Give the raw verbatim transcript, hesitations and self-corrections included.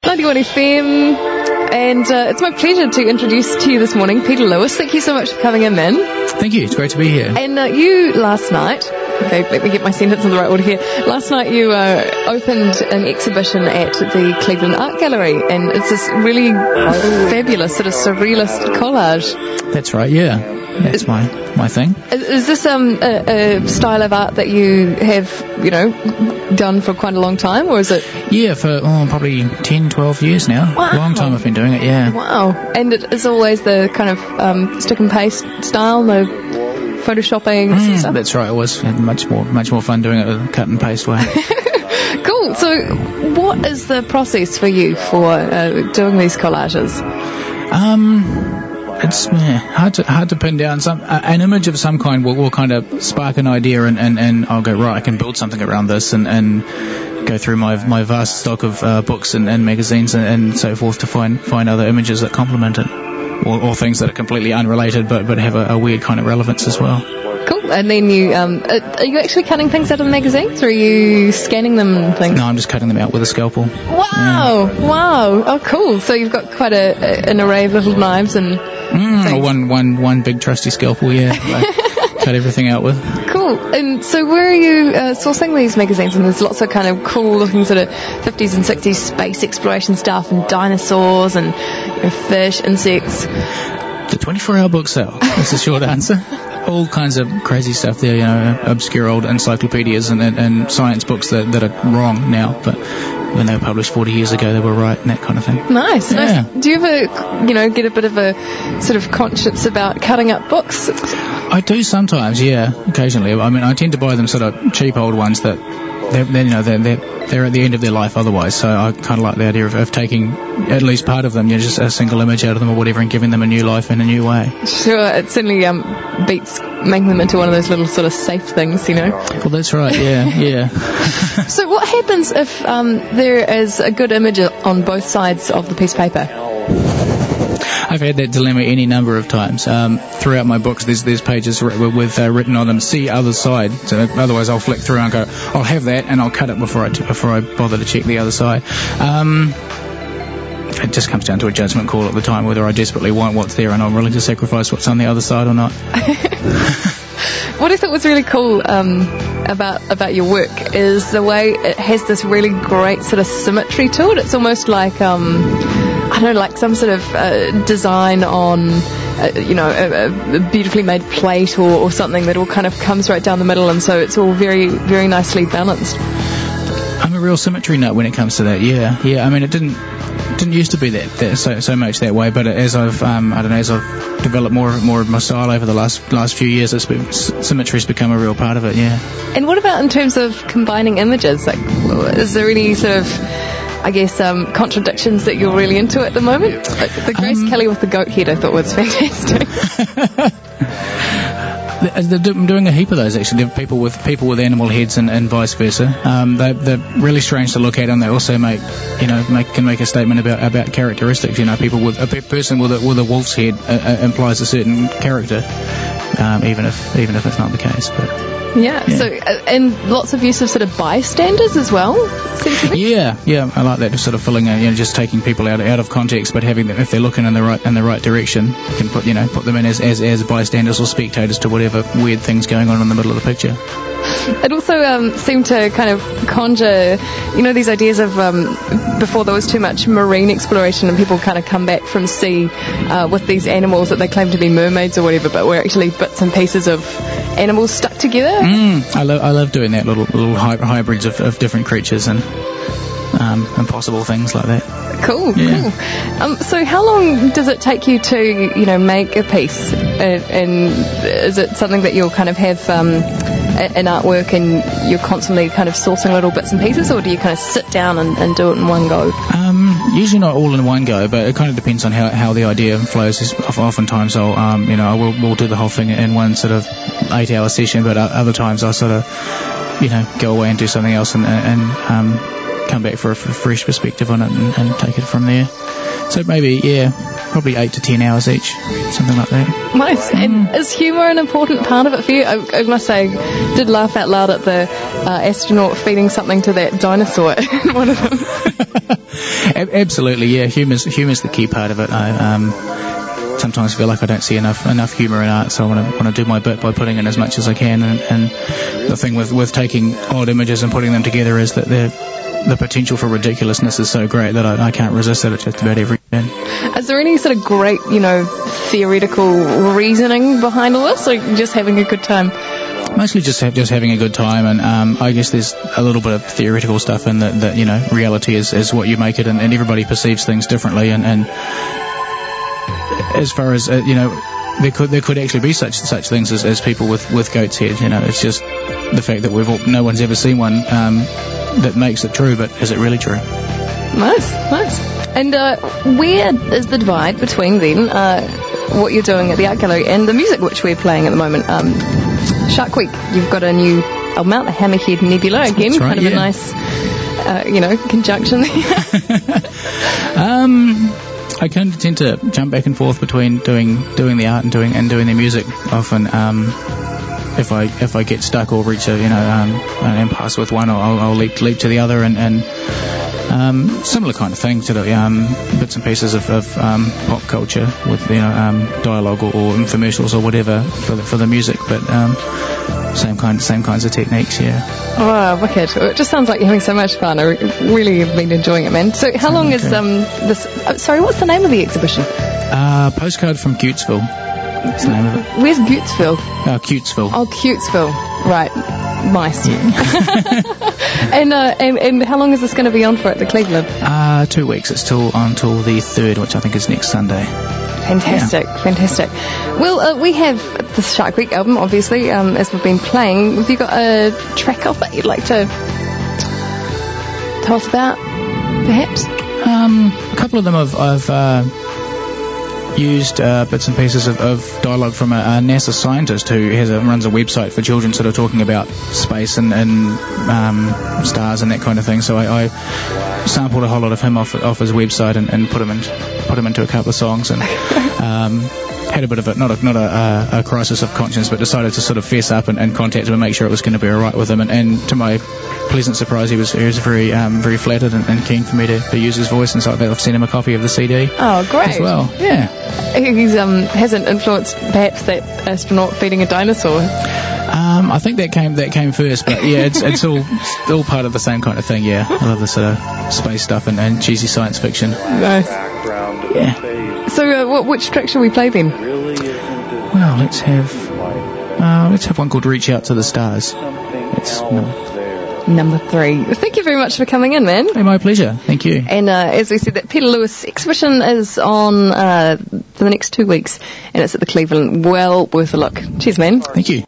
ninety-one F M, and uh, it's my pleasure to introduce to you this morning Peter Lewis. Thank you so much for coming in, man. Thank you, it's great to be here. And uh, you last night, okay, let me get my sentence in the right order here. Last night you uh, opened an exhibition at the Cleveland Art Gallery, and it's this really fabulous sort of surrealist collage. That's right, yeah. That's my, my thing. Is, is this um, a, a style of art that you have, you know, done for quite a long time, or is it? Yeah, for oh, probably ten, twelve years now. Wow. Long time I've been doing it, yeah. Wow. And it is always the kind of um, stick and paste style, no photoshopping Mm, stuff? that's right, it was much more much more fun doing it the cut and paste way. Cool. So what is the process for you for uh, doing these collages? Um... It's yeah, hard to hard to pin down. Some uh, an image of some kind will, will kind of spark an idea, and, and, and I'll go, right, I can build something around this, and, and go through my my vast stock of uh, books and, and magazines and, and so forth to find find other images that complement it, or, or things that are completely unrelated but, but have a, a weird kind of relevance as well. Cool. And then you, um, are you actually cutting things out of the magazines, or are you scanning them and things? No, I'm just cutting them out with a scalpel. Wow, yeah. Wow. Oh, cool. So you've got quite a, a an array of little knives and mm, or one, one, one big trusty scalpel, yeah. Cut everything out with. Cool. And so where are you uh, sourcing these magazines? And there's lots of kind of cool looking sort of fifties and sixties space exploration stuff, and dinosaurs and, you know, fish, insects. The twenty-four hour book sale. That's the short answer. All kinds of crazy stuff there, you know, obscure old encyclopedias and, and, and science books that, that are wrong now, but when they were published forty years ago, they were right, and that kind of thing. Nice, yeah. nice. Do you ever, you know, get a bit of a sort of conscience about cutting up books? I do sometimes, yeah, occasionally. I mean, I tend to buy them sort of cheap old ones that, they're, they're, you know, they're, they're, they're at the end of their life otherwise, so I kind of like the idea of, of taking at least part of them, you know, just a single image out of them or whatever, and giving them a new life in a new way. Sure, it certainly um, beats making them into one of those little sort of safe things, you know. Well, that's right, yeah, yeah. So what happens if um, there is a good image on both sides of the piece of paper? I've had that dilemma any number of times. Um, throughout my books, there's there's pages with, with uh, written on them, see other side. So otherwise, I'll flick through and go, I'll have that, and I'll cut it before I t- before I bother to check the other side. Um, it just comes down to a judgment call at the time, whether I desperately want what's there and I'm willing to sacrifice what's on the other side or not. What I thought was really cool um, about about your work is the way it has this really great sort of symmetry to it. It's almost like um, I don't know, like some sort of uh, design on, uh, you know, a, a beautifully made plate or, or something that all kind of comes right down the middle, and so it's all very, very nicely balanced. I'm a real symmetry nut when it comes to that. Yeah, yeah. I mean, it didn't didn't used to be that, that so so much that way, but as I've um, I don't know, as I've developed more more of my style over the last last few years, it's been, symmetry's become a real part of it. Yeah. And what about in terms of combining images? Like, is there any sort of, I guess, um, contradictions that you're really into at the moment? Like the Grace um, Kelly with the goat head, I thought was fantastic. I'm doing a heap of those actually. There are people with people with animal heads and, and vice versa. Um, they, they're really strange to look at, and they also make, you know, make, can make a statement about about characteristics. You know, people with a person with a, with a wolf's head uh, uh, implies a certain character, um, even if even if it's not the case. But. Yeah, yeah, so, uh, and lots of use of sort of bystanders as well, seems to be. Yeah, yeah, I like that, sort of filling, a, you know, just taking people out out of context, but having them, if they're looking in the right in the right direction, you can put, you know, put them in as, as, as bystanders or spectators to whatever weird thing's going on in the middle of the picture. It also um, seemed to kind of conjure, you know, these ideas of um, before there was too much marine exploration and people kind of come back from sea uh, with these animals that they claim to be mermaids or whatever, but were actually bits and pieces of animals stuck together. Mm, I love I love doing that, little little hy- hybrids of, of different creatures and um, impossible things like that. Cool, yeah. cool. Um, so how long does it take you to, you know, make a piece? And, and is it something that you'll kind of have um, an artwork and you're constantly kind of sourcing little bits and pieces, or do you kind of sit down and, and do it in one go? Um, usually not all in one go, but it kind of depends on how, how the idea flows. Is oftentimes I'll, um, you know, I will we'll do the whole thing in one sort of eight-hour session, but other times I'll sort of, you know, go away and do something else and, and um, come back for a fresh perspective on it and, and take it from there. So maybe, yeah, probably eight to ten hours each, something like that. Nice. And is humour an important part of it for you? I, I must say, I did laugh out loud at the uh, astronaut feeding something to that dinosaur in one of them. Absolutely, yeah. Humour's, humour's the key part of it. I um, sometimes feel like I don't see enough enough humour in art, so I want to want to do my bit by putting in as much as I can. And, and the thing with, with taking odd images and putting them together is that they're the potential for ridiculousness is so great that I, I can't resist it at just about every turn. Is there any sort of great, you know, theoretical reasoning behind all this, or just having a good time? Mostly just have, just having a good time, and um, I guess there's a little bit of theoretical stuff in that, that you know, reality is, is what you make it, and, and everybody perceives things differently, and, and as far as, uh, you know, there could there could actually be such such things as, as people with, with goat's head, you know, it's just the fact that we've all, no one's ever seen one um, that makes it true, but is it really true? Nice, nice. And uh, where is the divide between then uh, what you're doing at the art gallery and the music which we're playing at the moment? Um, Shark Week, you've got a new album out, the Hammerhead Nebula, again, That's right, kind of yeah. a nice, uh, you know, conjunction there. um, I kind of tend to jump back and forth between doing doing the art and doing and doing the music often. Um, if I if I get stuck or reach a you know um, an impasse with one, I'll, I'll leap leap to the other, and, and um, similar kind of thing to the um, bits and pieces of, of um, pop culture with you know um, dialogue or, or infomercials or whatever for the, for the music, but um, same kind same kinds of techniques, yeah. Oh, wicked! It just sounds like you're having so much fun. I re- really have been enjoying it, man. So, how long Okay. is um this? Oh, sorry, what's the name of the exhibition? Uh, Postcard from Cutesville. That's the name of it. Where's Buttesville? Uh, Cutesville. Oh, Cutesville. Right. Nice. Yeah. and, uh, and and how long is this going to be on for at the Cleveland? Uh, two weeks. It's till until the third, which I think is next Sunday. Fantastic, fantastic. Well, uh, we have the Shark Week album, obviously, um, as we've been playing. Have you got a track off that you'd like to tell us about, perhaps? Um, a couple of them I've, I've uh, used uh, bits and pieces of, of dialogue from a, a NASA scientist who has a, runs a website for children sort of talking about space and, and um, stars and that kind of thing. So I, I sampled a whole lot of him off, off his website and, and put him in, put him into a couple of songs, and um, had a bit of a not a not a, a, a crisis of conscience, but decided to sort of fess up and, and contact him and make sure it was going to be all right with him. And, and to my pleasant surprise, he was he was very um, very flattered and, and keen for me to, to use his voice, and so I've sent him a copy of the C D. Oh, great. As well, yeah. He's um hasn't influenced perhaps that astronaut feeding a dinosaur. Um, I think that came that came first, but yeah, it's it's all all part of the same kind of thing. Yeah, I love the sort of space stuff and, and cheesy science fiction. Nice. Yeah. So, uh, what, which track shall we play then? Well, let's have uh, let's have one called "Reach Out to the Stars." It's no. Number three. Thank you very much for coming in, man. Hey, my pleasure. Thank you. And uh, as we said, that Peter Lewis exhibition is on uh, for the next two weeks, and it's at the Cleveland. Well worth a look. Cheers, man. Thank you.